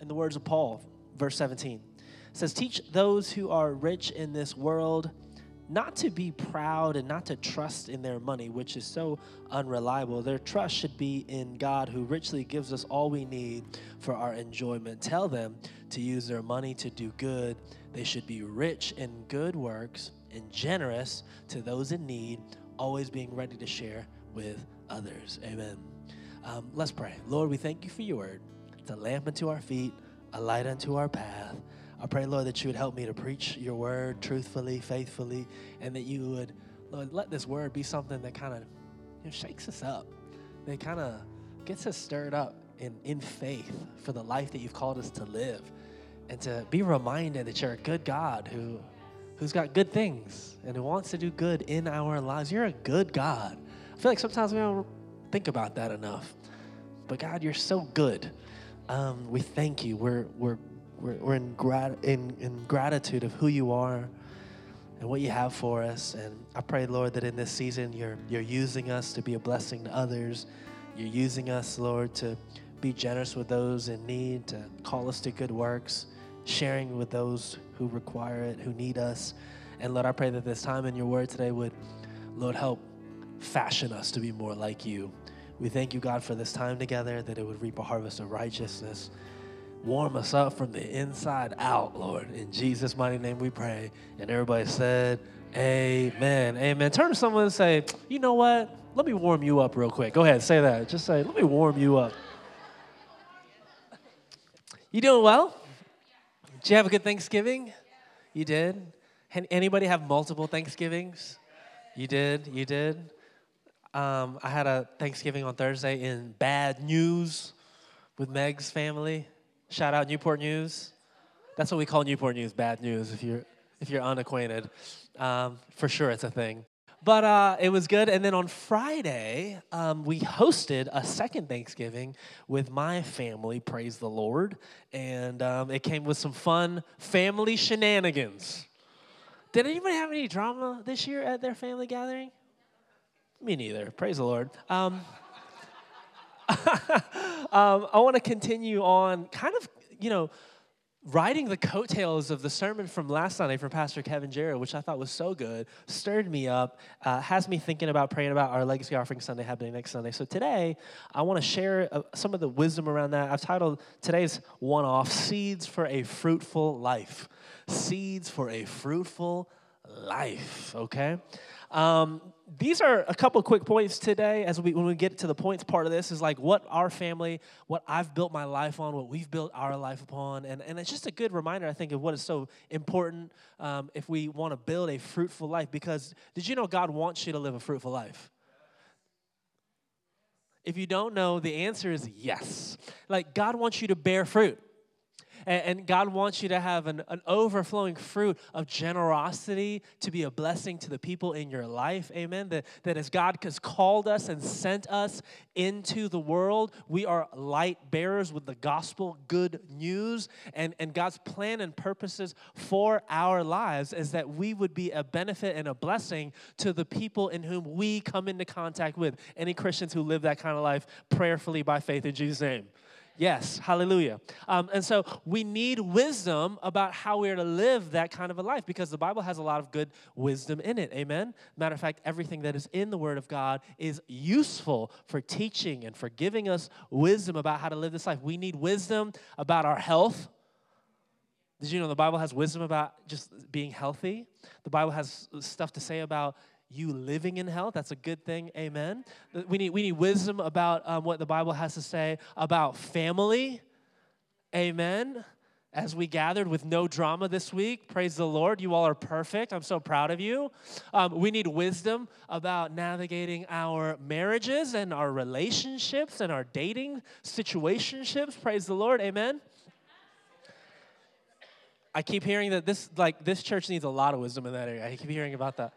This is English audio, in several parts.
the words of Paul, verse 17. It says, teach those who are rich in this world not to be proud and not to trust in their money, which is so unreliable. Their trust should be in God, who richly gives us all we need for our enjoyment. Tell them to use their money to do good. They should be rich in good works and generous to those in need, always being ready to share with others. Amen. Let's pray. Lord, we thank you for your word. It's a lamp unto our feet, a light unto our path. I pray, Lord, that you would help me to preach your word truthfully, faithfully, and that you would, Lord, let this word be something that kind of shakes us up, that kind of gets us stirred up in faith for the life that you've called us to live, and to be reminded that you're a good God who's got good things and who wants to do good in our lives. You're a good God. I feel like sometimes we don't think about that enough. But God, you're so good. We thank you. We're in gratitude of who you are and what you have for us. And I pray, Lord, that in this season you're using us to be a blessing to others. You're using us, Lord, to be generous with those in need, to call us to good works, sharing with those who require it, who need us. And Lord, I pray that this time in your word today would, Lord, help fashion us to be more like you. We thank you, God, for this time together, that it would reap a harvest of righteousness. Warm us up from the inside out, Lord. In Jesus' mighty name we pray. And everybody said, amen. Amen. Turn to someone and say, you know what? Let me warm you up real quick. Go ahead, say that. Just say, let me warm you up. You doing well? Did you have a good Thanksgiving? You did? Anybody have multiple Thanksgivings? You did? You did? I had a Thanksgiving on Thursday in Bad News with Meg's family. Shout out Newport News. That's what we call Newport News, Bad News, if you're unacquainted. For sure it's a thing. But it was good. And then on Friday, we hosted a second Thanksgiving with my family, praise the Lord. And it came with some fun family shenanigans. Did anybody have any drama this year at their family gathering? Me neither. Praise the Lord. I want to continue on kind of, riding the coattails of the sermon from last Sunday from Pastor Kevin Jarrett, which I thought was so good, stirred me up, has me thinking about praying about our Legacy Offering Sunday happening next Sunday. So today, I want to share some of the wisdom around that. I've titled today's one-off, Seeds for a Fruitful Life. Seeds for a Fruitful Life, okay? These are a couple quick points today when we get to the points part of this is like what our family, what I've built my life on, what we've built our life upon. And it's just a good reminder, I think, of what is so important if we want to build a fruitful life. Because did you know God wants you to live a fruitful life? If you don't know, the answer is yes. Like God wants you to bear fruit. And God wants you to have an overflowing fruit of generosity to be a blessing to the people in your life. Amen. That as God has called us and sent us into the world, we are light bearers with the gospel, good news. And God's plan and purposes for our lives is that we would be a benefit and a blessing to the people in whom we come into contact with. Any Christians who live that kind of life prayerfully by faith in Jesus' name. Yes, hallelujah. And so we need wisdom about how we are to live that kind of a life because the Bible has a lot of good wisdom in it, amen? Matter of fact, everything that is in the Word of God is useful for teaching and for giving us wisdom about how to live this life. We need wisdom about our health. Did you know the Bible has wisdom about just being healthy? The Bible has stuff to say about you living in health. That's a good thing. Amen. We need wisdom about what the Bible has to say about family. Amen. As we gathered with no drama this week, praise the Lord. You all are perfect. I'm so proud of you. We need wisdom about navigating our marriages and our relationships and our dating situationships. Praise the Lord. Amen. I keep hearing that this church needs a lot of wisdom in that area. I keep hearing about that.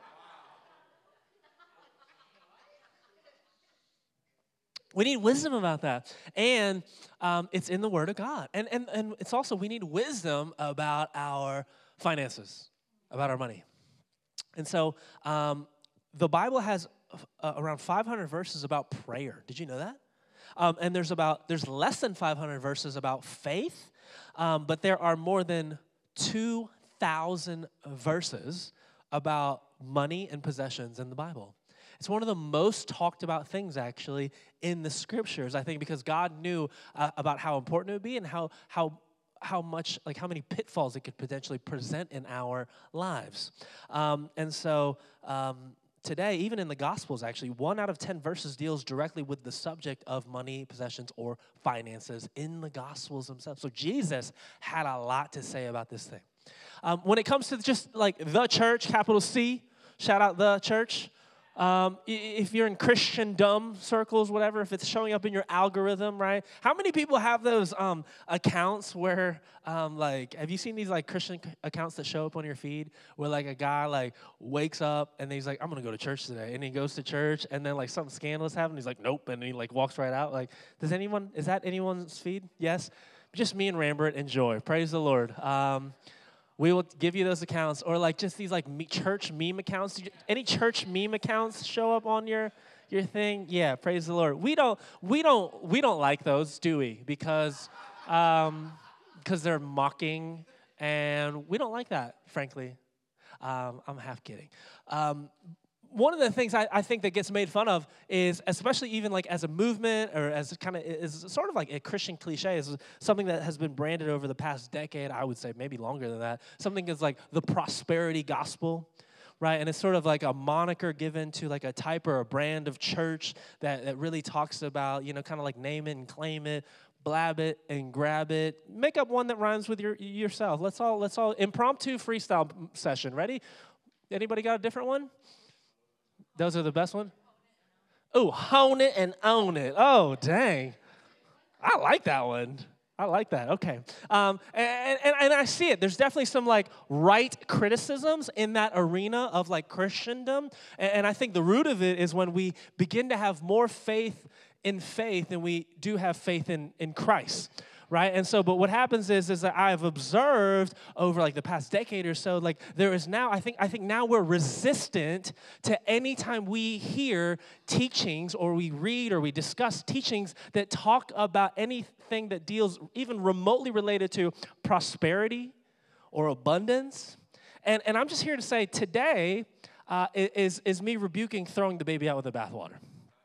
We need wisdom about that. And it's in the Word of God. And it's also, we need wisdom about our finances, about our money. And so the Bible has around 500 verses about prayer. Did you know that? And there's less than 500 verses about faith, but there are more than 2,000 verses about money and possessions in the Bible. It's one of the most talked about things, actually, in the scriptures, I think, because God knew about how important it would be and how many pitfalls it could potentially present in our lives. And so today, even in the Gospels, actually, 1 out of 10 verses deals directly with the subject of money, possessions, or finances in the Gospels themselves. So Jesus had a lot to say about this thing. When it comes to just like the church, capital C, shout out the church. If you're in Christendom circles, whatever, if it's showing up in your algorithm, right? How many people have those accounts where, have you seen these like Christian accounts that show up on your feed where like a guy like wakes up and he's like, I'm gonna go to church today, and he goes to church and then like something scandalous happens, he's like, nope, and he like walks right out. Like, is that anyone's feed? Yes, just me and Rambert. Enjoy, praise the Lord. We will give you those accounts, or like just these like church meme accounts. Any church meme accounts show up on your thing? Yeah, praise the Lord. We don't like those, do we? Because they're mocking, and we don't like that, frankly. I'm half kidding. One of the things I think that gets made fun of is, especially even like as a movement or as kind of is sort of like a Christian cliche, is something that has been branded over the past decade, I would say maybe longer than that. Something is like the prosperity gospel, right? And it's sort of like a moniker given to like a type or a brand of church that really talks about, kind of like name it and claim it, blab it and grab it. Make up one that rhymes with yourself. Let's all impromptu freestyle session. Ready? Anybody got a different one? Those are the best one? Oh, hone it and own it. Oh, dang. I like that one. I like that. Okay. And I see it. There's definitely some like right criticisms in that arena of like Christendom. And I think the root of it is when we begin to have more faith in faith than we do have faith in Christ. Right? And so, but what happens is that I've observed over like the past decade or so, like there is now, I think now we're resistant to any time we hear teachings or we read or we discuss teachings that talk about anything that deals even remotely related to prosperity or abundance. And I'm just here to say today is me rebuking throwing the baby out with the bathwater.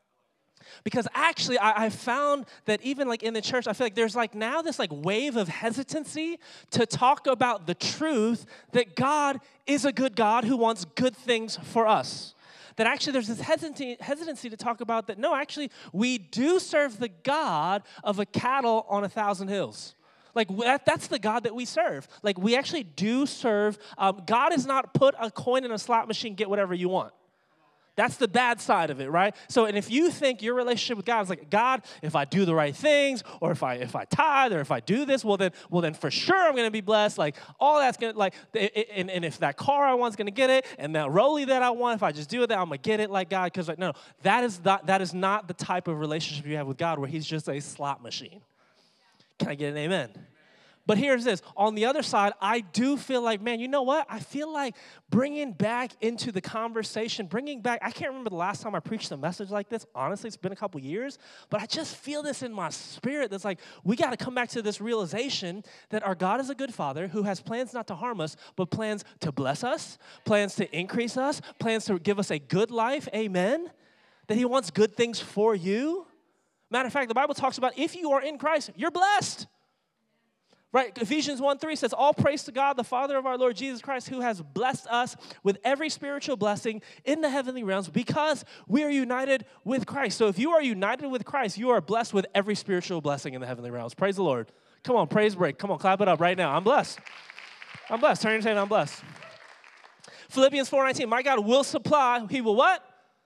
Because actually, I found that even like in the church, I feel like there's like now this like wave of hesitancy to talk about the truth that God is a good God who wants good things for us. That actually there's this hesitancy to talk about that, no, actually, we do serve the God of a cattle on 1,000 hills. Like, that's the God that we serve. Like, we actually do serve. God has not put a coin in a slot machine, get whatever you want. That's the bad side of it, right? So, and if you think your relationship with God is like, God, if I do the right things, or if I tithe, or if I do this, well then for sure I'm going to be blessed. Like, all that's going to, like, and if that car I want is going to get it, and that rollie that I want, if I just do it, then I'm going to get it like God. Because, like, no, that is not the type of relationship you have with God where he's just a slot machine. Can I get an amen? But here's this. On the other side, I do feel like, man, you know what? I feel like bringing back into the conversation, I can't remember the last time I preached a message like this. Honestly, it's been a couple years. But I just feel this in my spirit that's like, we got to come back to this realization that our God is a good Father who has plans not to harm us, but plans to bless us, plans to increase us, plans to give us a good life. Amen? That he wants good things for you. Matter of fact, the Bible talks about if you are in Christ, you're blessed. Right, Ephesians 1:3 says, all praise to God, the Father of our Lord Jesus Christ, who has blessed us with every spiritual blessing in the heavenly realms because we are united with Christ. So if you are united with Christ, you are blessed with every spiritual blessing in the heavenly realms. Praise the Lord. Come on, praise break. Come on, clap it up right now. I'm blessed. I'm blessed. Turn your hand, I'm blessed. Philippians 4:19, my God will supply. He will what?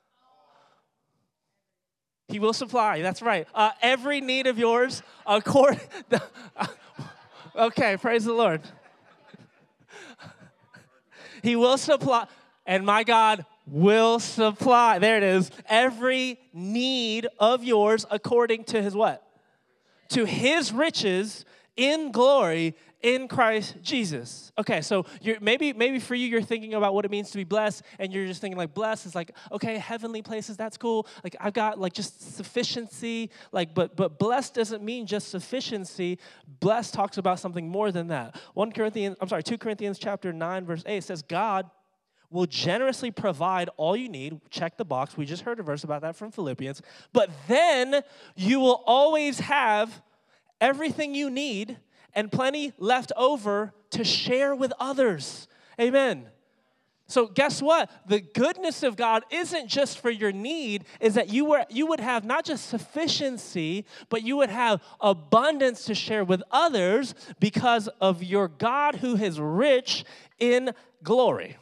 He will supply. That's right. Every need of yours according... Okay, praise the Lord. He will supply, and my God will supply. There it is. Every need of yours according to his what? To his riches in glory in Christ Jesus. Okay, so maybe for you, you're thinking about what it means to be blessed, and you're just thinking like blessed is like, okay, heavenly places, that's cool. Like I've got like just sufficiency, like but blessed doesn't mean just sufficiency. Blessed talks about something more than that. 2 Corinthians chapter 9, verse 8 says, God will generously provide all you need. Check the box. We just heard a verse about that from Philippians. But then you will always have everything you need and plenty left over to share with others. Amen. So guess what? The goodness of God isn't just for your need, is that you would have not just sufficiency, but you would have abundance to share with others because of your God who is rich in glory.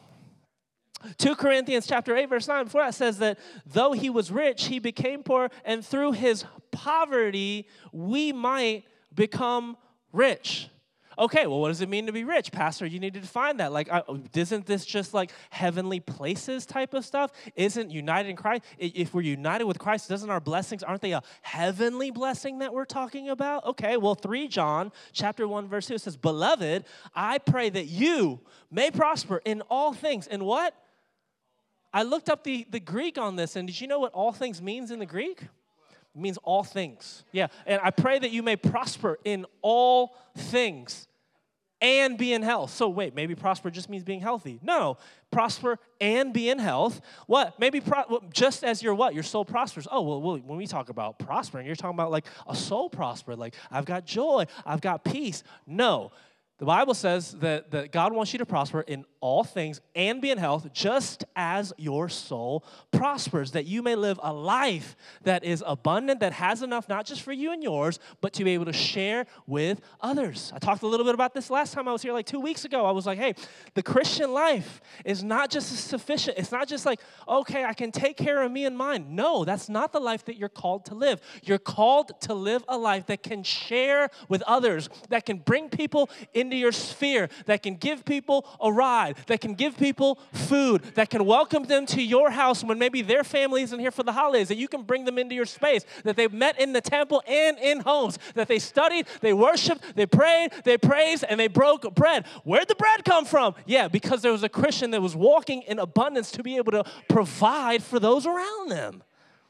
2 Corinthians chapter 8, verse 9, before that says that though he was rich, he became poor, and through his poverty, we might become rich. Okay, well, what does it mean to be rich? Pastor, you need to define that. Like, isn't this just like heavenly places type of stuff? Isn't united in Christ? If we're united with Christ, doesn't our blessings, aren't they a heavenly blessing that we're talking about? Okay, well, 3 John chapter 1, verse 2 says, Beloved, I pray that you may prosper in all things. In what? I looked up the Greek on this, and did you know what all things means in the Greek? It means all things. Yeah, and I pray that you may prosper in all things and be in health. So wait, maybe prosper just means being healthy. No, prosper and be in health. What? Maybe just as your what? Your soul prospers. Oh, well, when we talk about prospering, you're talking about like a soul prosper. Like I've got joy, I've got peace. No. The Bible says that God wants you to prosper in all things and be in health just as your soul prospers, that you may live a life that is abundant, that has enough not just for you and yours, but to be able to share with others. I talked a little bit about this last time I was here like 2 weeks ago. I was like, hey, the Christian life is not just sufficient. It's not just like, okay, I can take care of me and mine. No, that's not the life that you're called to live. You're called to live a life that can share with others, that can bring people into your sphere, that can give people a ride, that can give people food, that can welcome them to your house when maybe their family isn't here for the holidays, that you can bring them into your space, that they've met in the temple and in homes, that they studied, they worshiped, they prayed, they praised, and they broke bread. Where'd the bread come from? Yeah, because there was a Christian that was walking in abundance to be able to provide for those around them.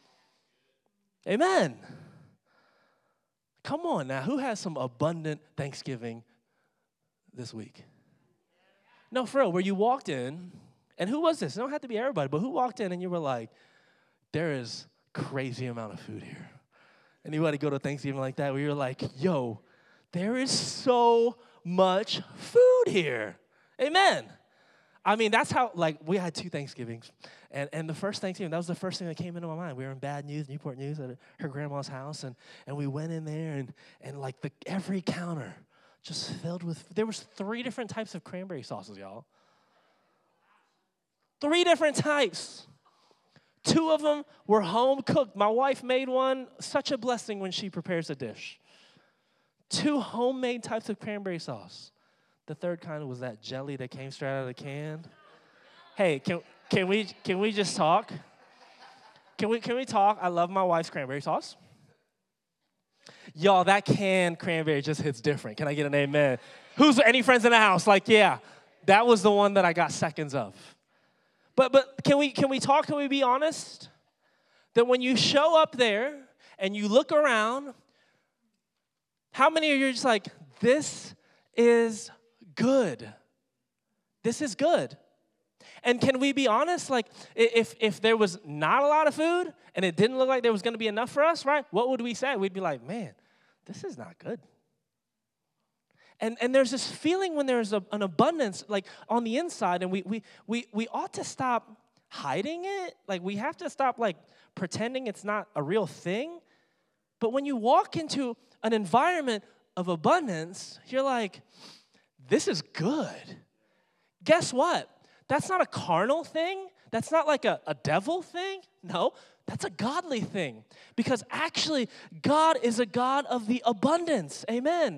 Amen. Come on now, who has some abundant Thanksgiving this week? No, for real, where you walked in, and who was this? It don't have to be everybody, but who walked in and you were like, there is crazy amount of food here. Anybody go to Thanksgiving like that where you're like, yo, there is so much food here. Amen. I mean, that's how, like, we had 2 Thanksgivings. And the first Thanksgiving, that was the first thing that came into my mind. We were in Bad News, Newport News, at her grandma's house, and we went in there, and like, every counter just filled with, there was 3 different types of cranberry sauces, y'all. 3 different types. 2 of them were home cooked. My wife made one. Such a blessing when she prepares a dish. 2 homemade types of cranberry sauce. The third kind was that jelly that came straight out of the can. Hey, can we just talk? Can we talk? I love my wife's cranberry sauce. Y'all, that canned cranberry just hits different. Can I get an amen? Any friends in the house? Like, yeah, that was the one that I got seconds of. But can we talk? Can we be honest? That when you show up there and you look around, how many of you are just like, this is good? This is good. And can we be honest? Like, if there was not a lot of food and it didn't look like there was going to be enough for us, right? What would we say? We'd be like, man, this is not good. And there's this feeling when there's an abundance, like, on the inside, and we ought to stop hiding it. Like, we have to stop, like, pretending it's not a real thing. But when you walk into an environment of abundance, you're like, this is good. Guess what? That's not a carnal thing. That's not like a devil thing. No, that's a godly thing. Because actually, God is a God of the abundance. Amen.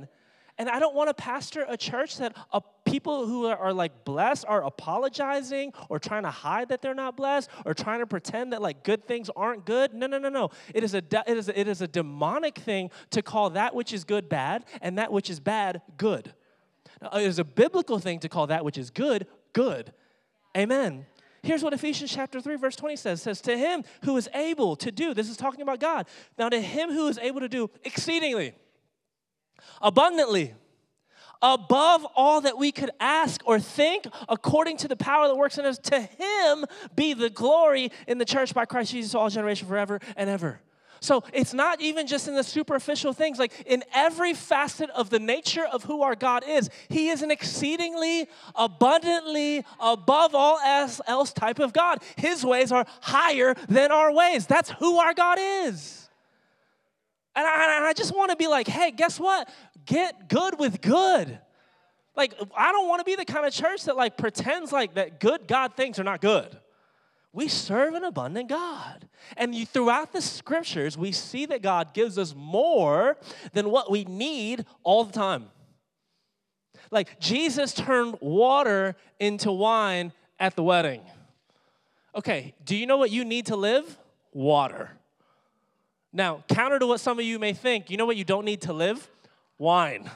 And I don't want to pastor a church that people who are like blessed are apologizing or trying to hide that they're not blessed or trying to pretend that like good things aren't good. No. It is a demonic thing to call that which is good bad and that which is bad good. Now, it is a biblical thing to call that which is good good. Amen. Here's what Ephesians chapter 3, verse 20 says, to him who is able to do, this is talking about God, now to him who is able to do exceedingly, abundantly, above all that we could ask or think, according to the power that works in us, to him be the glory in the church by Christ Jesus to all generation forever and ever. So it's not even just in the superficial things. Like in every facet of the nature of who our God is, he is an exceedingly, abundantly, above all else type of God. His ways are higher than our ways. That's who our God is. And I just want to be like, hey, guess what? Get good with good. Like, I don't want to be the kind of church that like pretends like that good God things are not good. We serve an abundant God. And throughout the scriptures, we see that God gives us more than what we need all the time. Like Jesus turned water into wine at the wedding. Okay, do you know what you need to live? Water. Now, counter to what some of you may think, you know what you don't need to live? Wine.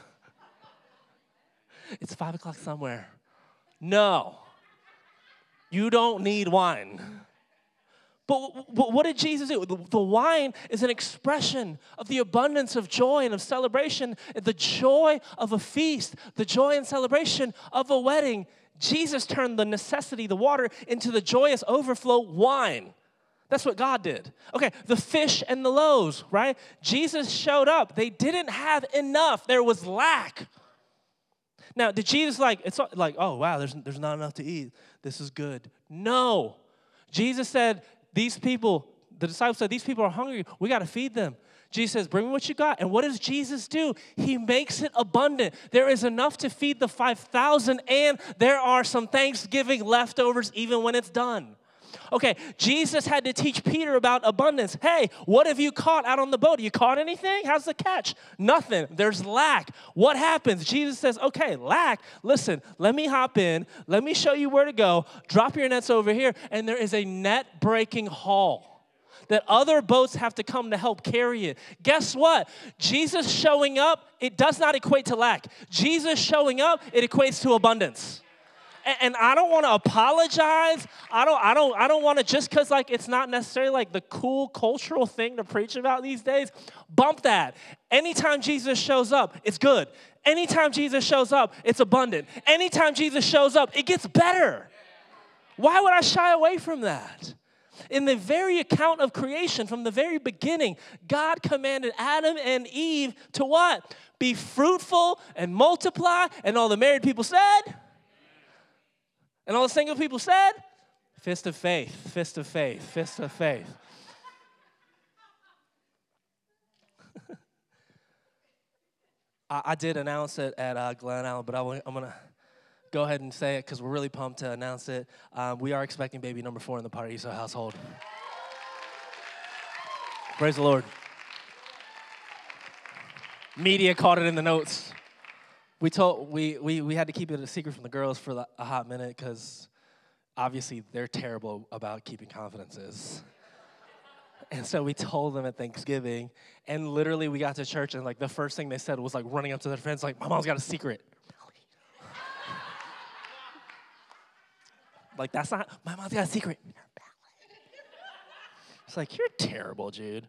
It's 5 o'clock somewhere. No. You don't need wine. But what did Jesus do? The wine is an expression of the abundance of joy and of celebration, the joy of a feast, the joy and celebration of a wedding. Jesus turned the necessity, the water, into the joyous overflow wine. That's what God did. Okay, the fish and the loaves, right? Jesus showed up. They didn't have enough. There was lack. Now, did Jesus it's like, oh, wow, there's not enough to eat. This is good. No. Jesus said, these people, the disciples said, these people are hungry. We got to feed them. Jesus says, bring me what you got. And what does Jesus do? He makes it abundant. There is enough to feed the 5,000, and there are some Thanksgiving leftovers even when it's done. Okay, Jesus had to teach Peter about abundance. Hey, what have you caught out on the boat? You caught anything? How's the catch? Nothing. There's lack. What happens? Jesus says, okay, lack. Listen, let me hop in. Let me show you where to go. Drop your nets over here. And there is a net-breaking haul that other boats have to come to help carry it. Guess what? Jesus showing up, it does not equate to lack. Jesus showing up, it equates to abundance. And I don't want to apologize. I don't want to, just because like it's not necessarily like the cool cultural thing to preach about these days. Bump that. Anytime Jesus shows up, it's good. Anytime Jesus shows up, it's abundant. Anytime Jesus shows up, it gets better. Why would I shy away from that? In the very account of creation, from the very beginning, God commanded Adam and Eve to what? Be fruitful and multiply. And all the married people said, and all the single people said, fist of faith, fist of faith, fist of faith. I did announce it at Glen Allen, but I'm going to go ahead and say it because we're really pumped to announce it. We are expecting baby number 4 in the Paradiso household. Praise the Lord. Media caught it in the notes. We had to keep it a secret from the girls for a hot minute because obviously they're terrible about keeping confidences. And so we told them at Thanksgiving, and literally we got to church, and like the first thing they said was like running up to their friends like, my mom's got a secret. Like, that's not, my mom's got a secret. It's like, you're terrible, Jude.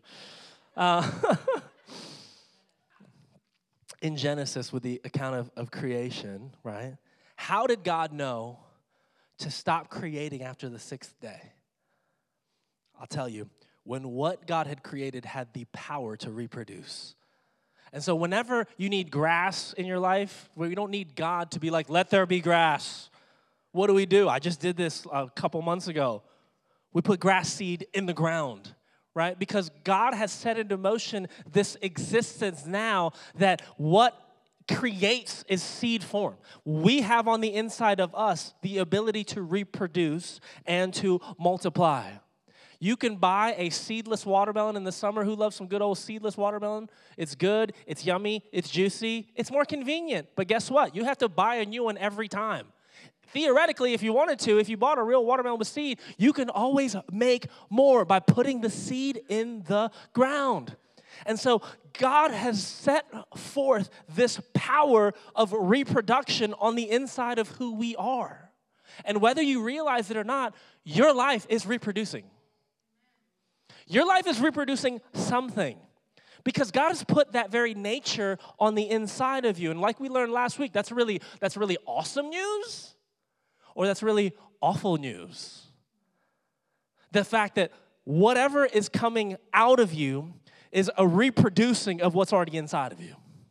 In Genesis, with the account of creation, right? How did God know to stop creating after the 6th day? I'll tell you, when what God had created had the power to reproduce. And so whenever you need grass in your life, where you don't need God to be like, let there be grass, what do? I just did this a couple months ago. We put grass seed in the ground. Right? Because God has set into motion this existence now that what creates is seed form. We have on the inside of us the ability to reproduce and to multiply. You can buy a seedless watermelon in the summer. Who loves some good old seedless watermelon? It's good, it's yummy, it's juicy, it's more convenient. But guess what? You have to buy a new one every time. Theoretically, if you wanted to, if you bought a real watermelon with seed, you can always make more by putting the seed in the ground. And so God has set forth this power of reproduction on the inside of who we are. And whether you realize it or not, your life is reproducing. Your life is reproducing something because God has put that very nature on the inside of you. And like we learned last week, that's really awesome news or that's really awful news. The fact that whatever is coming out of you is a reproducing of what's already inside of you.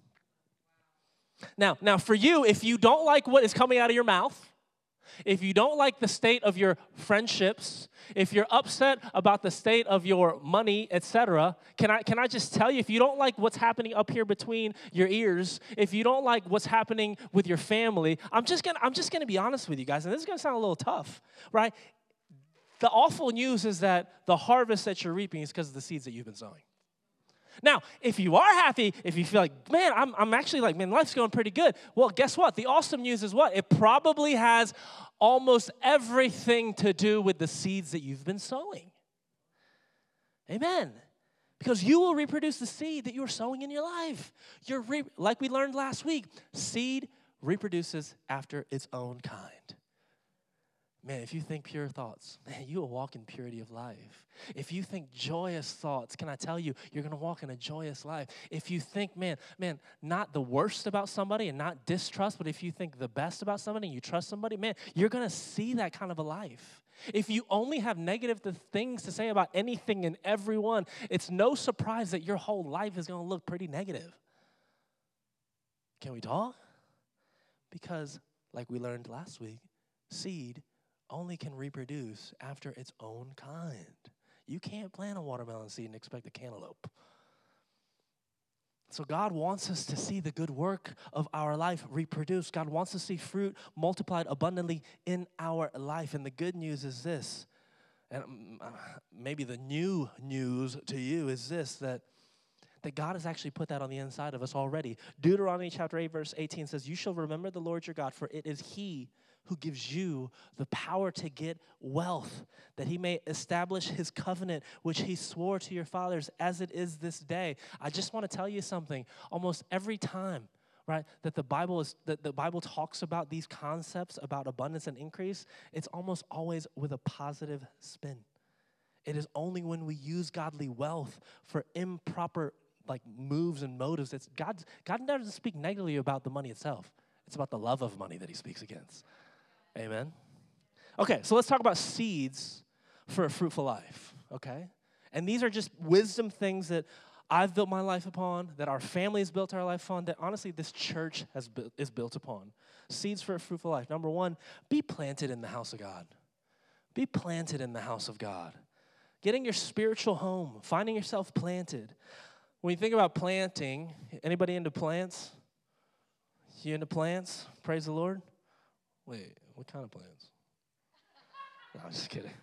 Now for you, if you don't like what is coming out of your mouth, if you don't like the state of your friendships, if you're upset about the state of your money, etc., can I just tell you, if you don't like what's happening up here between your ears, if you don't like what's happening with your family, I'm just gonna be honest with you guys, and this is gonna sound a little tough, right? The awful news is that the harvest that you're reaping is because of the seeds that you've been sowing. Now, if you are happy, if you feel like, man, I'm actually like, man, life's going pretty good. Well, guess what? The awesome news is what? It probably has almost everything to do with the seeds that you've been sowing. Amen. Because you will reproduce the seed that you are sowing in your life. Like we learned last week, seed reproduces after its own kind. Man, if you think pure thoughts, man, you will walk in purity of life. If you think joyous thoughts, can I tell you, you're going to walk in a joyous life. If you think, man, not the worst about somebody and not distrust, but if you think the best about somebody and you trust somebody, man, you're going to see that kind of a life. If you only have negative things to say about anything and everyone, it's no surprise that your whole life is going to look pretty negative. Can we talk? Because, like we learned last week, seed only can reproduce after its own kind. You can't plant a watermelon seed and expect a cantaloupe. So God wants us to see the good work of our life reproduced. God wants to see fruit multiplied abundantly in our life. And the good news is this, and maybe the new news to you is this, that God has actually put that on the inside of us already. Deuteronomy chapter 8, verse 18 says, "You shall remember the Lord your God, for it is He who gives you the power to get wealth, that He may establish His covenant, which He swore to your fathers as it is this day." I just want to tell you something. Almost every time, right, that the Bible talks about these concepts about abundance and increase, it's almost always with a positive spin. It is only when we use godly wealth for improper moves and motives. God doesn't speak negatively about the money itself. It's about the love of money that He speaks against. Amen. Okay, so let's talk about seeds for a fruitful life, okay? And these are just wisdom things that I've built my life upon, that our family has built our life on, that honestly this church is built upon. Seeds for a fruitful life. Number one, be planted in the house of God. Be planted in the house of God. Getting your spiritual home, finding yourself planted. When you think about planting, anybody into plants? You into plants? Praise the Lord. Wait, what kind of plants? No, I'm just kidding.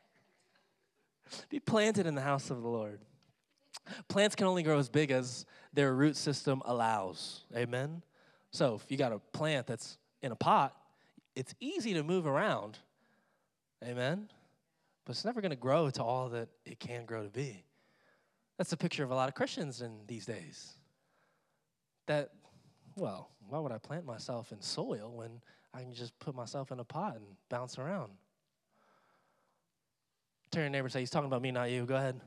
Be planted in the house of the Lord. Plants can only grow as big as their root system allows. Amen? So if you got a plant that's in a pot, it's easy to move around. Amen? But it's never going to grow to all that it can grow to be. That's a picture of a lot of Christians in these days. That, well, why would I plant myself in soil when I can just put myself in a pot and bounce around? Turn to your neighbor and say, "He's talking about me, not you." Go ahead.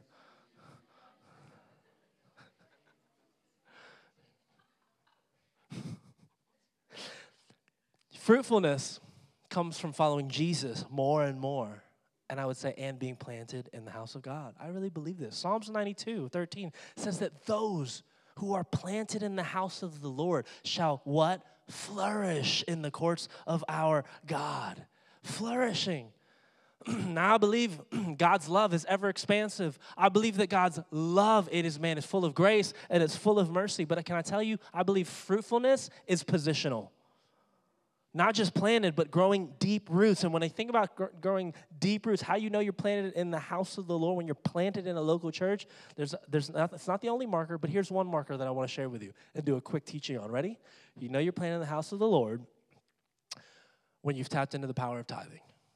Fruitfulness comes from following Jesus more and more. And I would say, and being planted in the house of God. I really believe this. Psalms 92:13 says that those who are planted in the house of the Lord shall what? Flourish in the courts of our God. Flourishing. Now I believe God's love is ever expansive. I believe that God's love, is full of grace and it's full of mercy. But can I tell you, I believe fruitfulness is positional. Not just planted, but growing deep roots. And when I think about growing deep roots, how you know you're planted in the house of the Lord, when you're planted in a local church, it's not the only marker, but here's one marker that I want to share with you and do a quick teaching on. Ready? You know you're planted in the house of the Lord when you've tapped into the power of tithing.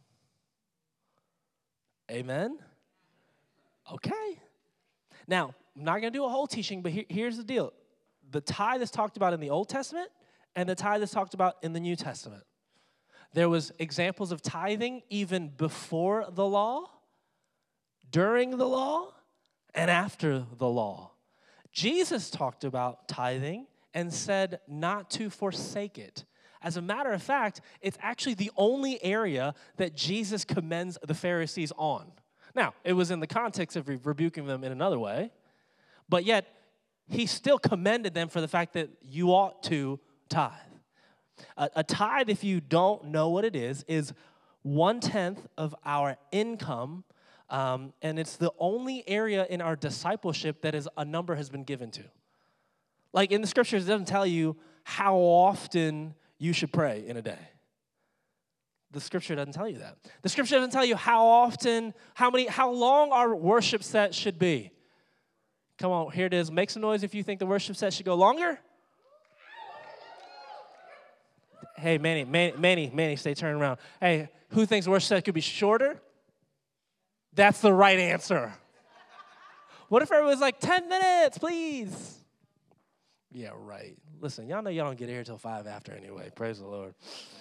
Amen? Okay. Now, I'm not going to do a whole teaching, but here's the deal. The tithe is talked about in the Old Testament, and the tithe is talked about in the New Testament. There was examples of tithing even before the law, during the law, and after the law. Jesus talked about tithing and said not to forsake it. As a matter of fact, it's actually the only area that Jesus commends the Pharisees on. Now, it was in the context of rebuking them in another way, but yet he still commended them for the fact that you ought to tithe. A tithe, if you don't know what it is 1/10 of our income, and it's the only area in our discipleship that a number has been given to. Like in the scriptures, it doesn't tell you how often you should pray in a day. The scripture doesn't tell you that. The scripture doesn't tell you how often, how long our worship set should be. Come on, here it is. Make some noise if you think the worship set should go longer. Hey, Manny, stay turning around. Hey, who thinks the worship set could be shorter? That's the right answer. What if everyone's like, 10 minutes, please? Yeah, right. Listen, y'all know y'all don't get here till 5 after anyway. Praise the Lord.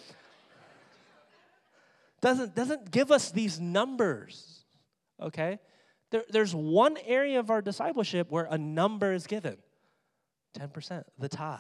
Doesn't give us these numbers, okay? There's one area of our discipleship where a number is given, 10%, the tithe.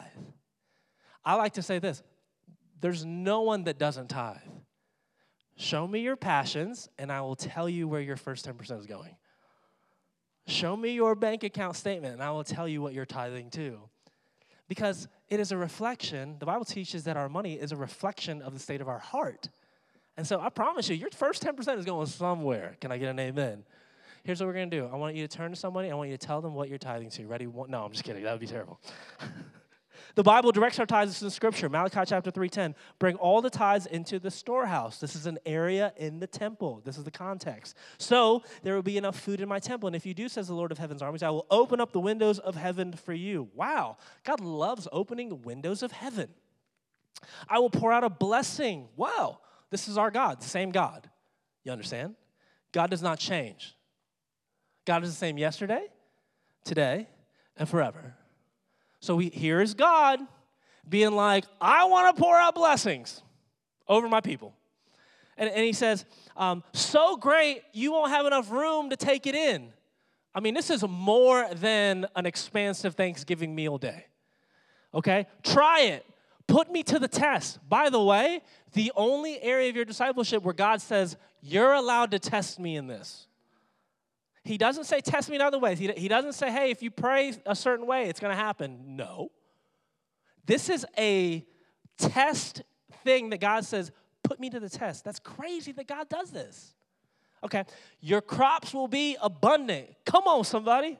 I like to say this, there's no one that doesn't tithe. Show me your passions, and I will tell you where your first 10% is going. Show me your bank account statement, and I will tell you what you're tithing to. Because it is a reflection, the Bible teaches that our money is a reflection of the state of our heart. And so I promise you, your first 10% is going somewhere. Can I get an amen? Here's what we're going to do. I want you to turn to somebody. I want you to tell them what you're tithing to. Ready? No, I'm just kidding. That would be terrible. The Bible directs our tithes in Scripture. Malachi chapter 3:10. Bring all the tithes into the storehouse. This is an area in the temple. This is the context. So there will be enough food in my temple. And if you do, says the Lord of heaven's armies, I will open up the windows of heaven for you. Wow. God loves opening the windows of heaven. I will pour out a blessing. Wow. This is our God, the same God. You understand? God does not change. God is the same yesterday, today, and forever. So here is God being like, I want to pour out blessings over my people. And he says, so great, you won't have enough room to take it in. I mean, this is more than an expansive Thanksgiving meal day. Okay? Try it. Put me to the test. By the way, the only area of your discipleship where God says, you're allowed to test me in this. He doesn't say test me in other ways. He doesn't say, hey, if you pray a certain way, it's going to happen. No. This is a test thing that God says, put me to the test. That's crazy that God does this. Okay, your crops will be abundant. Come on, somebody.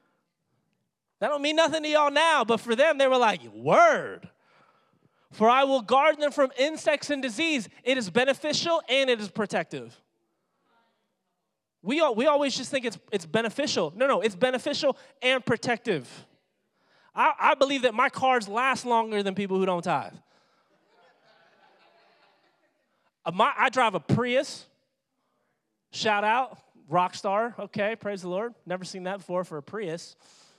That don't mean nothing to y'all now, but for them, they were like, word. For I will guard them from insects and disease. It is beneficial and it is protective. We always just think it's beneficial. No, it's beneficial and protective. I believe that my cars last longer than people who don't tithe. I drive a Prius. Shout out, Rockstar. Okay, praise the Lord. Never seen that before for a Prius.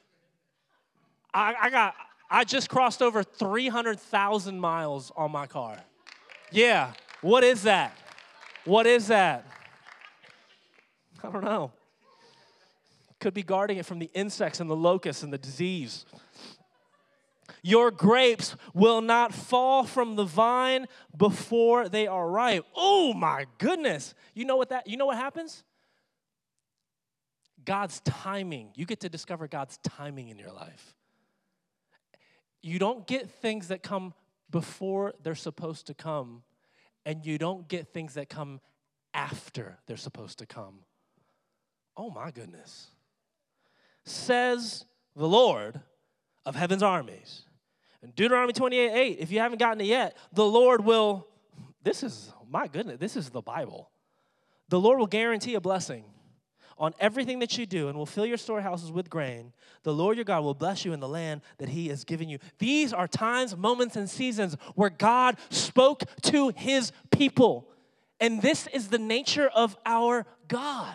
I just crossed over 300,000 miles on my car. Yeah, what is that? What is that? I don't know. Could be guarding it from the insects and the locusts and the disease. Your grapes will not fall from the vine before they are ripe. Oh my goodness. You know what happens? God's timing. You get to discover God's timing in your life. You don't get things that come before they're supposed to come, and you don't get things that come after they're supposed to come. Oh my goodness. Says the Lord of heaven's armies, And Deuteronomy 28:8, if you haven't gotten it yet, the Lord will, this is, my goodness, this is the Bible. The Lord will guarantee a blessing on everything that you do and will fill your storehouses with grain. The Lord your God will bless you in the land that he has given you. These are times, moments, and seasons where God spoke to his people. And this is the nature of our God.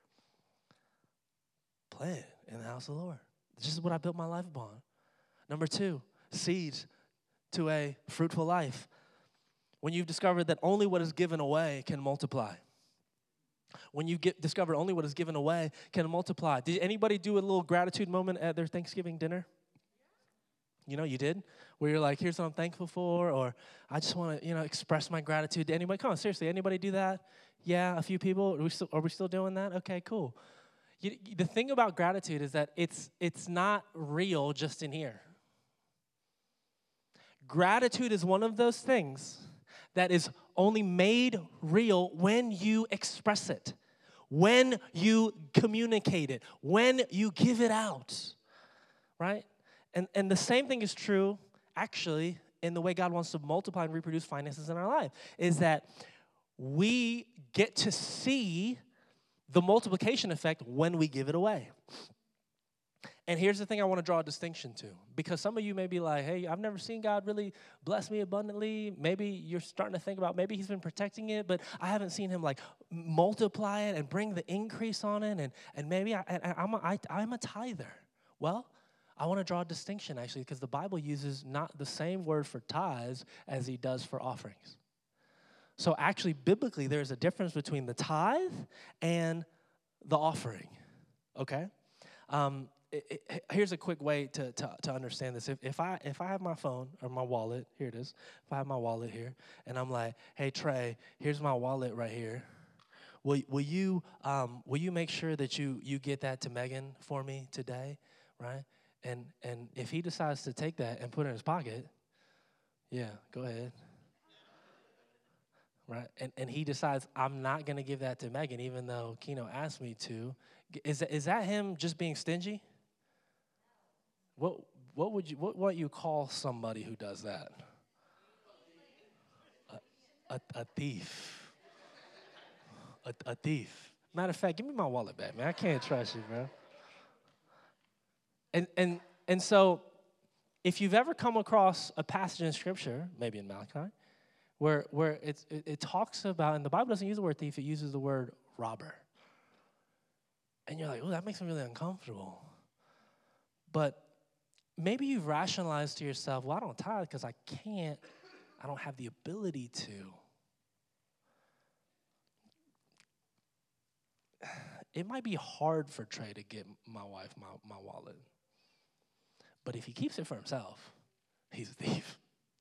Plant in the house of the Lord. This is what I built my life upon. Number 2, seeds to a fruitful life. When you've discovered that only what is given away can multiply. When you discover only what is given away can multiply. Did anybody do a little gratitude moment at their Thanksgiving dinner? You know, you did? Where you're like, here's what I'm thankful for, or I just want to, express my gratitude to anybody. Come on, seriously, anybody do that? Yeah, a few people. Are we still doing that? Okay, cool. The thing about gratitude is that it's not real just in here. Gratitude is one of those things that is only made real when you express it, when you communicate it, when you give it out, right? And the same thing is true, actually, in the way God wants to multiply and reproduce finances in our life, is that we get to see the multiplication effect when we give it away. And here's the thing I want to draw a distinction to, because some of you may be like, hey, I've never seen God really bless me abundantly. Maybe you're starting to think about maybe he's been protecting it, but I haven't seen him like multiply it and bring the increase on it, and maybe I'm a tither. Well, I want to draw a distinction, actually, because the Bible uses not the same word for tithes as he does for offerings. So actually, biblically, there's a difference between the tithe and the offering, okay? Here's a quick way to understand this. If I have my phone or my wallet, here it is. If I have my wallet here, and I'm like, hey, Trey, here's my wallet right here. Will you make sure that you get that to Megan for me today, right? And if he decides to take that and put it in his pocket, yeah, go ahead. Right? And he decides, I'm not going to give that to Megan, even though Keno asked me to. Is that him just being stingy? What would you call somebody who does that? A thief. A thief. Matter of fact, give me my wallet back, man. I can't trust you, bro. And so, if you've ever come across a passage in Scripture, maybe in Malachi, where it talks about, and the Bible doesn't use the word thief, it uses the word robber. And you're like, oh, that makes me really uncomfortable. But maybe you've rationalized to yourself, well, I don't tithe because I don't have the ability to. It might be hard for Trey to get my wife my wallet. But if he keeps it for himself, he's a thief.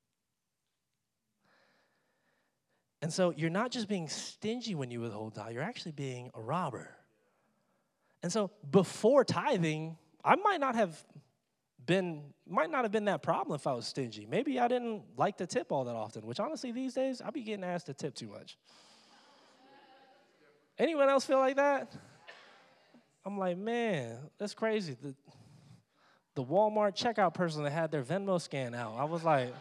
And so you're not just being stingy when you withhold tithe, you're actually being a robber. And so before tithing, I might not have been that problem if I was stingy. Maybe I didn't like to tip all that often, which honestly these days, I be getting asked to tip too much. Anyone else feel like that? I'm like, man, that's crazy. The Walmart checkout person that had their Venmo scan out, I was like,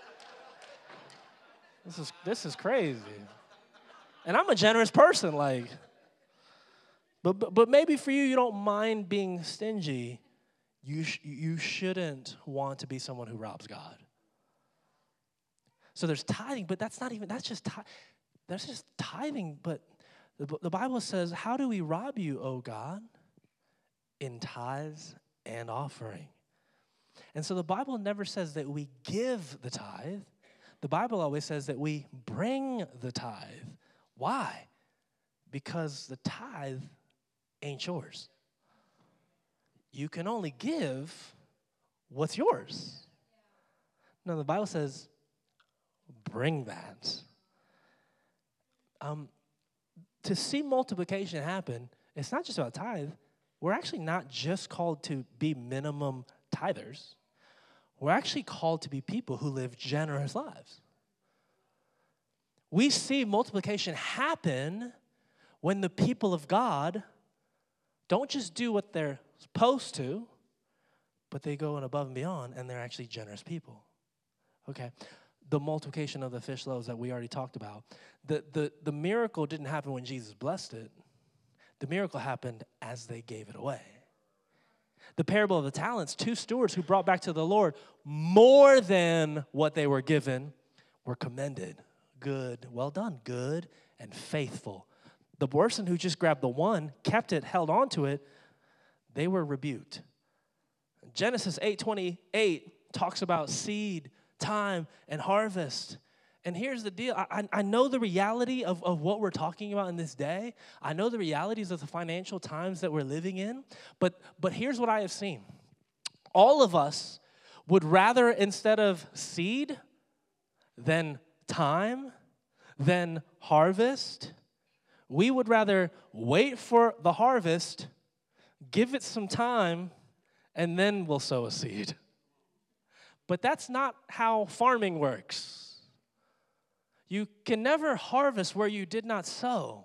this is crazy. And I'm a generous person, like, but maybe for you don't mind being stingy. You shouldn't want to be someone who robs God. So there's tithing, but that's just tithing. But the Bible says, how do we rob you, O God? In tithes and offering. And so the Bible never says that we give the tithe. The Bible always says that we bring the tithe. Why? Because the tithe ain't yours. You can only give what's yours. No, the Bible says, bring that. To see multiplication happen, it's not just about tithe. We're actually not just called to be minimum tithers. We're actually called to be people who live generous lives. We see multiplication happen when the people of God don't just do what they're supposed to, but they go above and beyond, and they're actually generous people. Okay. The multiplication of the fish loaves that we already talked about. The miracle didn't happen when Jesus blessed it. The miracle happened as they gave it away. The parable of the talents, 2 stewards who brought back to the Lord more than what they were given were commended. Good, well done, good and faithful. The person who just grabbed the one, kept it, held on to it, they were rebuked. Genesis 8:28 talks about seed, time, and harvest. And here's the deal. I know the reality of what we're talking about in this day. I know the realities of the financial times that we're living in. But here's what I have seen. All of us would rather, instead of seed, then time, then harvest, we would rather wait for the harvest, give it some time, and then we'll sow a seed. But that's not how farming works. You can never harvest where you did not sow.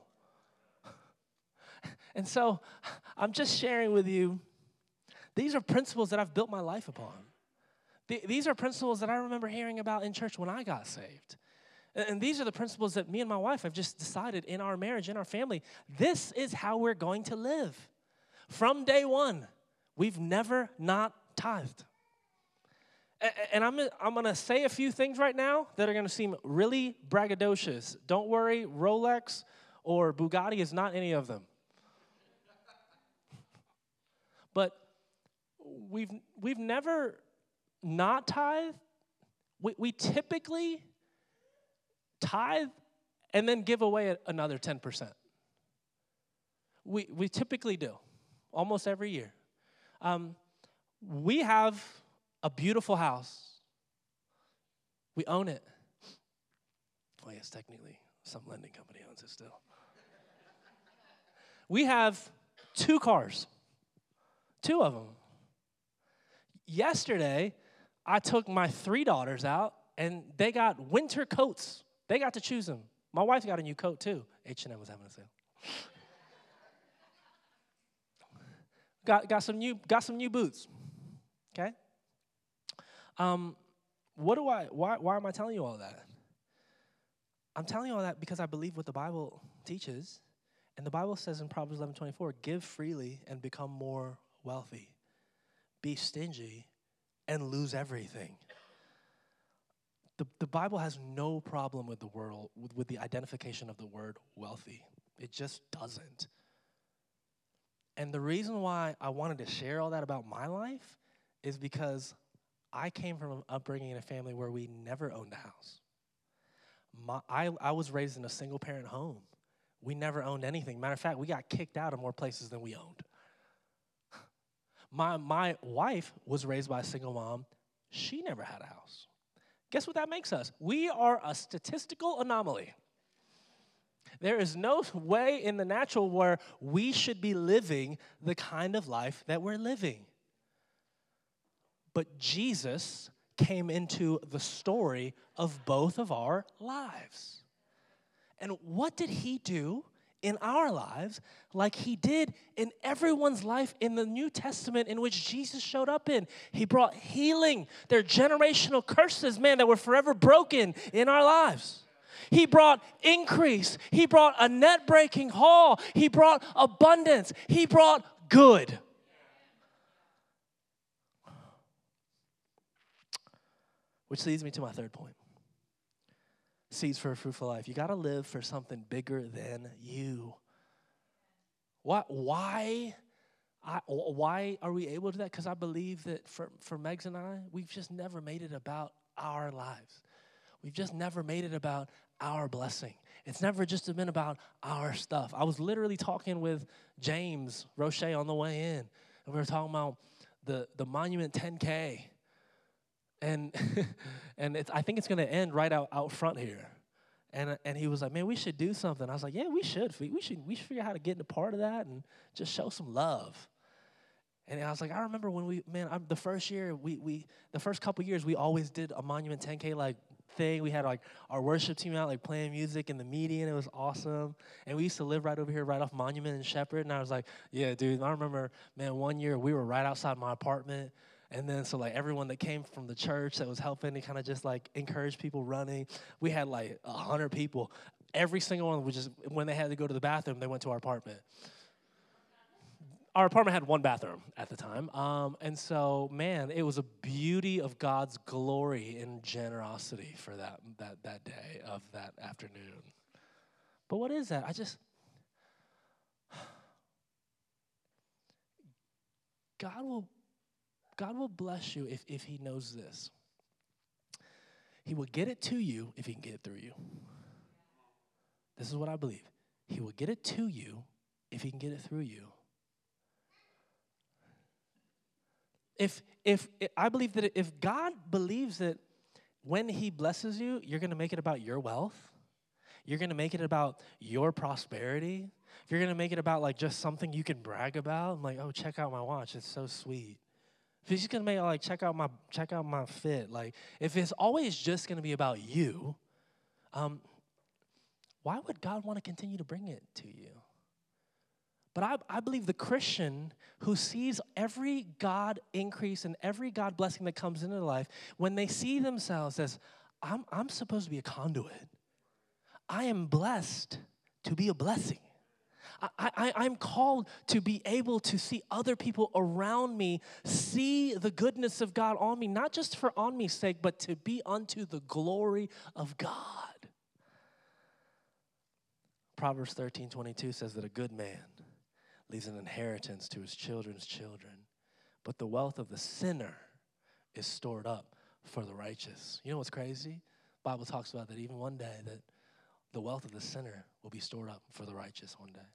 And so I'm just sharing with you, these are principles that I've built my life upon. These are principles that I remember hearing about in church when I got saved. And these are the principles that me and my wife have just decided in our marriage, in our family. This is how we're going to live. From day one, we've never not tithed. And I'm going to say a few things right now that are going to seem really braggadocious. Don't worry, Rolex or Bugatti is not any of them. But we've never not tithed. We typically tithe and then give away another 10%. We typically do, almost every year. We have a beautiful house. We own it. Well, yes, technically, some lending company owns it still. We have 2 cars, 2 of them. Yesterday, I took my 3 daughters out, and they got winter coats. They got to choose them. My wife got a new coat, too. H&M was having a sale. Got some new boots. Okay? Why am I telling you all that? I'm telling you all that because I believe what the Bible teaches. And the Bible says in Proverbs 11:24, give freely and become more wealthy. Be stingy and lose everything. The Bible has no problem with the world, with the identification of the word wealthy. It just doesn't. And the reason why I wanted to share all that about my life is because I came from an upbringing in a family where we never owned a house. I was raised in a single-parent home. We never owned anything. Matter of fact, we got kicked out of more places than we owned. My wife was raised by a single mom. She never had a house. Guess what that makes us? We are a statistical anomaly. There is no way in the natural where we should be living the kind of life that we're living. But Jesus came into the story of both of our lives. And what did he do in our lives like he did in everyone's life in the New Testament in which Jesus showed up in? He brought healing. There are generational curses, man, that were forever broken in our lives. He brought increase. He brought a net-breaking haul. He brought abundance. He brought good. Which leads me to my third point. Seeds for a fruitful life. You got to live for something bigger than you. Why are we able to do that? Because I believe that for Megs and I, we've just never made it about our lives. We've just never made it about our blessing. It's never just been about our stuff. I was literally talking with James Roche on the way in, and we were talking about the Monument 10K. And I think it's going to end right out front here. And he was like, man, we should do something. I was like, yeah, we should. We should figure out how to get into part of that and just show some love. And I was like, I remember when the first year, the first couple years, we always did a Monument 10K like thing. We had like our worship team out like playing music in the median. It was awesome. And we used to live right over here, right off Monument and Shepherd. And I was like, yeah, dude, I remember, man, one year we were right outside my apartment. And then so like everyone that came from the church that was helping, he kind of just like encouraged people running. We had like 100 people. Every single one was just, when they had to go to the bathroom, they went to our apartment. Our apartment had one bathroom at the time. And so, man, it was a beauty of God's glory and generosity for that day of that afternoon. But what is that? God will bless you if he knows this. He will get it to you if he can get it through you. This is what I believe. He will get it to you if he can get it through you. If I believe that if God believes that when he blesses you, you're going to make it about your wealth, you're going to make it about your prosperity, you're going to make it about like just something you can brag about. I'm like, oh, check out my watch. It's so sweet. If he's just going to make it like, check out my fit. Like, if it's always just going to be about you, why would God want to continue to bring it to you? But I believe the Christian who sees every God increase and every God blessing that comes into their life, when they see themselves as, I'm supposed to be a conduit. I am blessed to be a blessing. I'm called to be able to see other people around me see the goodness of God on me, not just for on me's sake, but to be unto the glory of God. Proverbs 13:22 says that a good man leaves an inheritance to his children's children, but the wealth of the sinner is stored up for the righteous. You know what's crazy? The Bible talks about that even one day, that the wealth of the sinner will be stored up for the righteous one day.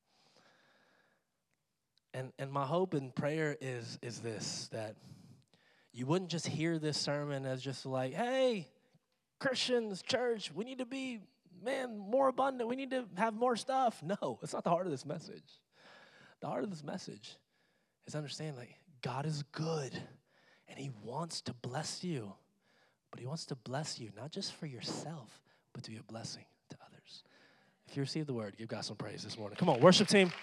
And my hope and prayer is this, that you wouldn't just hear this sermon as just like, hey, Christians, church, we need to be, more abundant. We need to have more stuff. No, it's not the heart of this message. The heart of this message is understand like God is good and he wants to bless you, but he wants to bless you not just for yourself, but to be a blessing to others. If you receive the word, give God some praise this morning. Come on, worship team.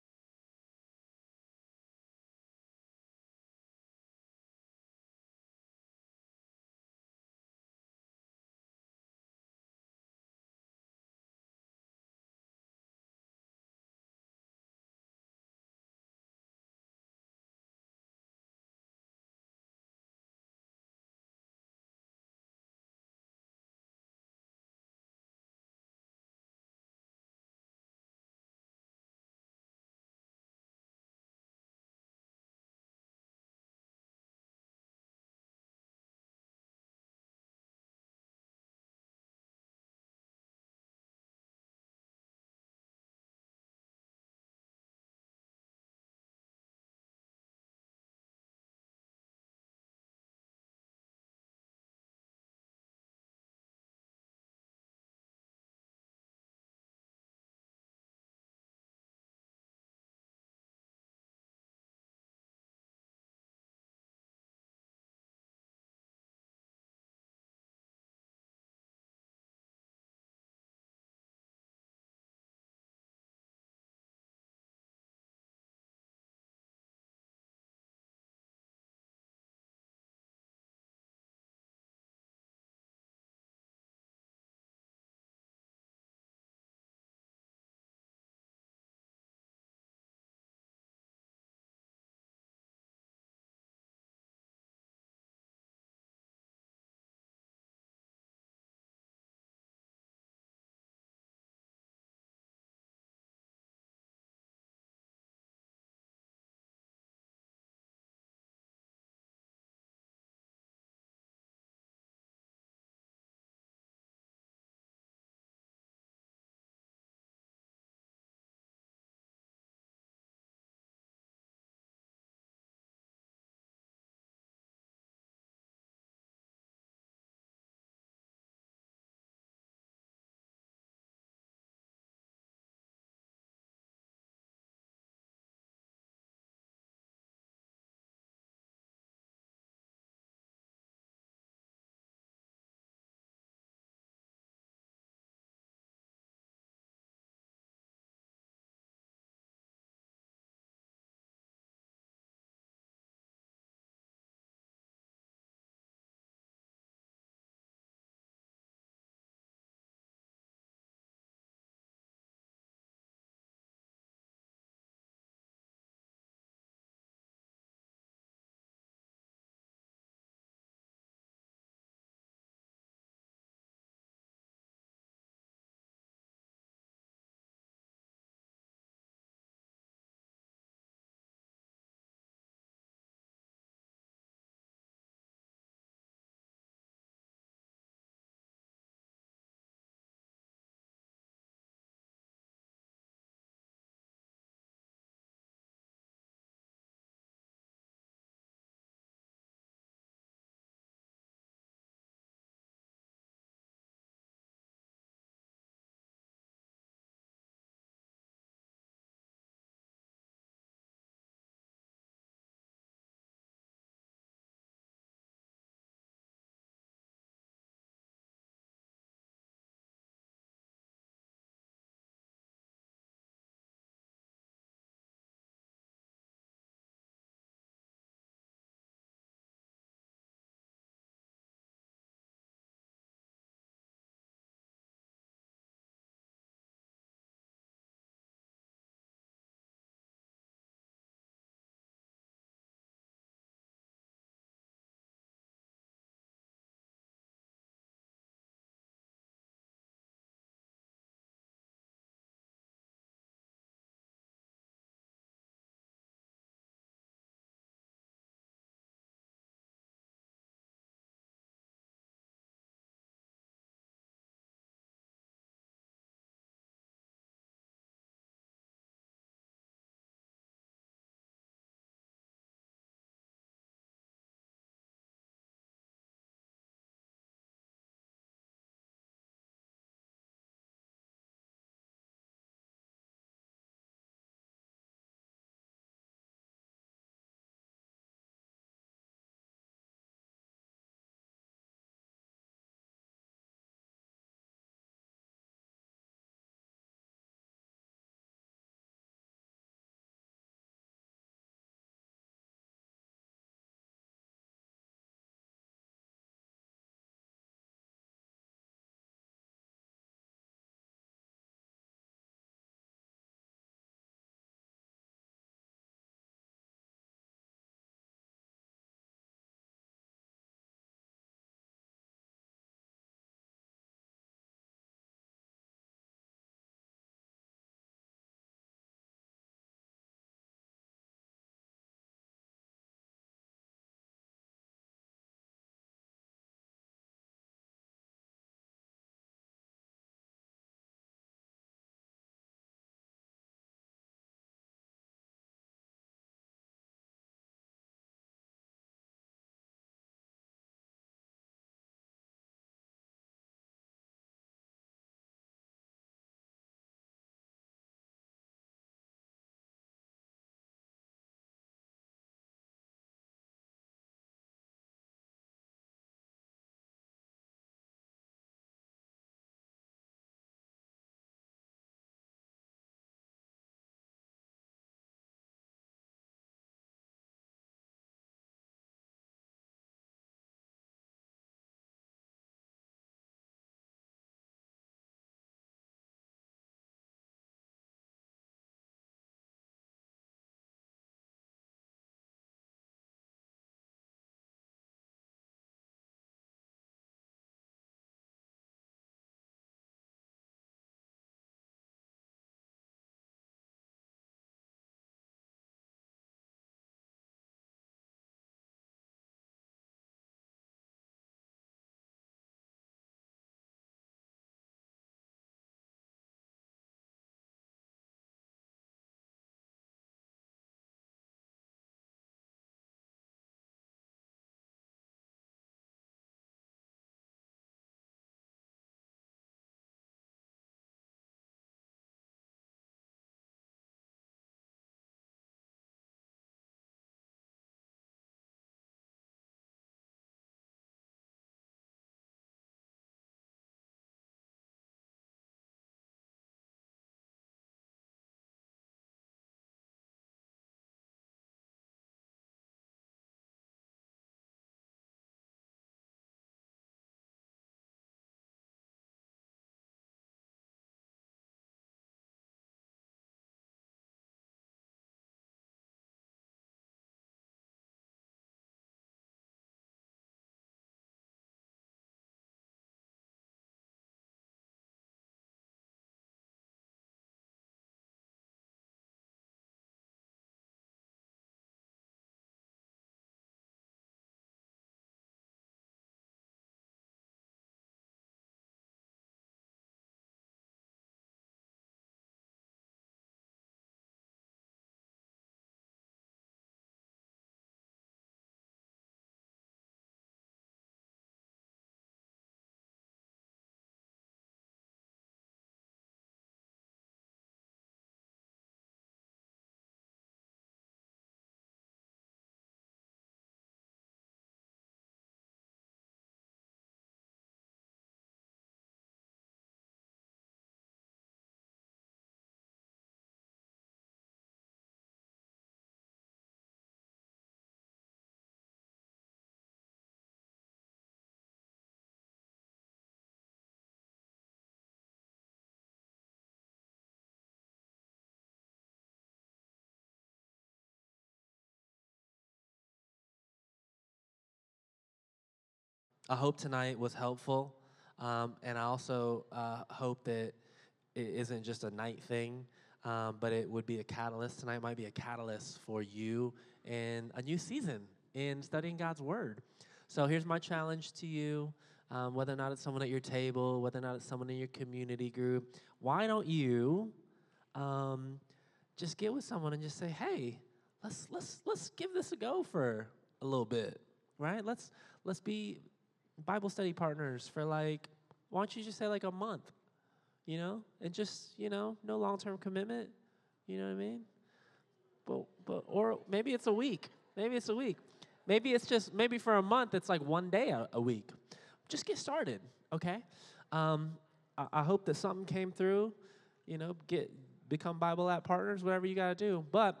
I hope tonight was helpful, and I also hope that it isn't just a night thing, but it would be a catalyst. Tonight might be a catalyst for you in a new season in studying God's Word. So here's my challenge to you, whether or not it's someone at your table, whether or not it's someone in your community group. Why don't you just get with someone and just say, hey, let's give this a go for a little bit, right? Let's be Bible study partners for like, why don't you just say like a month, and just, no long-term commitment, you know what I mean? But or maybe it's a week. Maybe it's a week. Maybe it's just, maybe for a month, it's like one day a week. Just get started, okay? I hope that something came through, become Bible app partners, whatever you got to do. But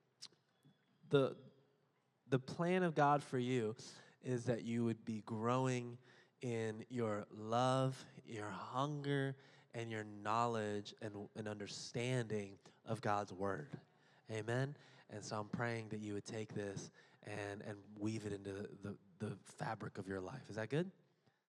the plan of God for you is that you would be growing in your love, your hunger, and your knowledge and understanding of God's Word. Amen? And so I'm praying that you would take this and weave it into the fabric of your life. Is that good?